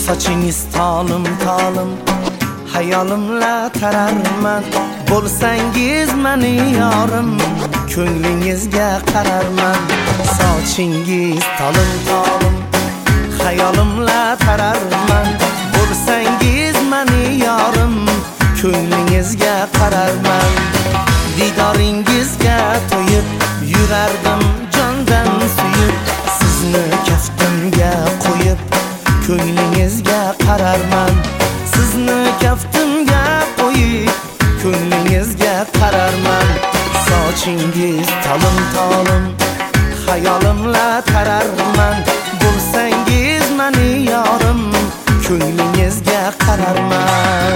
Sochingiz tolim tolim hayolimla tararman. Bo'lsangiz meni yorim, ko'nglingizga qararman. Sochingiz tolim tolim hayolimla tararman. Bo'lsangiz meni yorim, ko'nglingizga qararman. Didoringizga to'yib yurardim jondan suyib. Sizni kaftimga qo'yib ko'nglingizga qararman. Sizni kaftimga qo'yib ko'nglingizga qararman. Sochingiz tolim tolim hayolimla tararman. Bo'lsangiz meni yorim, ko'nglingizga qararman.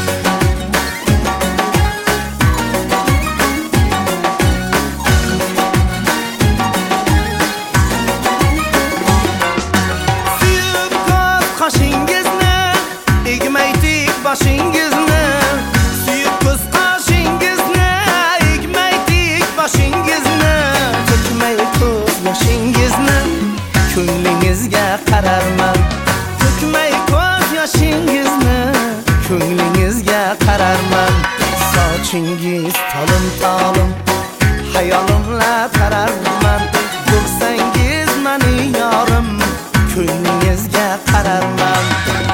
Başingizni suyib ko'z qoshingizni, egmay tik boshingizni, to'kmay ko'z yoshingizni, ko'nglingizga qararman. To'kmay ko'z yoshingizni, ko'nglingizga qararman. Sochingiz tolim tolim hayolimla tararman. Bo'lsangiz meni yorim, ko'nglingizga qararman.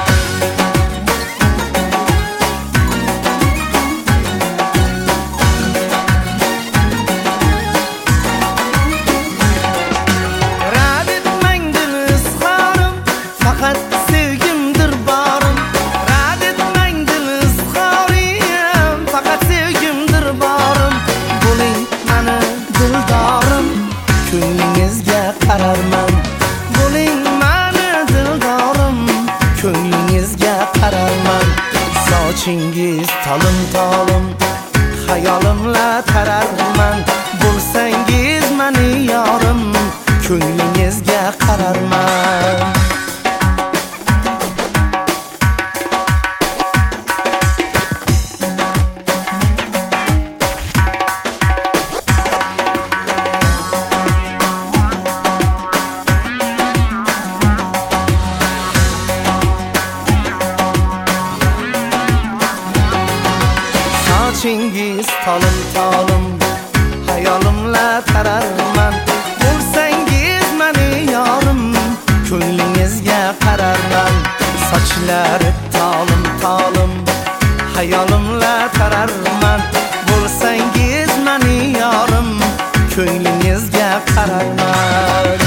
Ko'nglingizga qararman. Bo'ling meni dildorim, ko'nglingizga qararman. Sochingiz tolim tolim hayolimla tararman. Bo'lsangiz meni yorim, ko'nglingizga qararman. Sochingiz tolim tolim hayolimla tararman. Bo'lsangiz meni yorim, ko'nglingizga qararman. Sochlari tolim tolim hayolimla tararman. Bo'lsangiz meni yorim, ko'nglingizga qararman.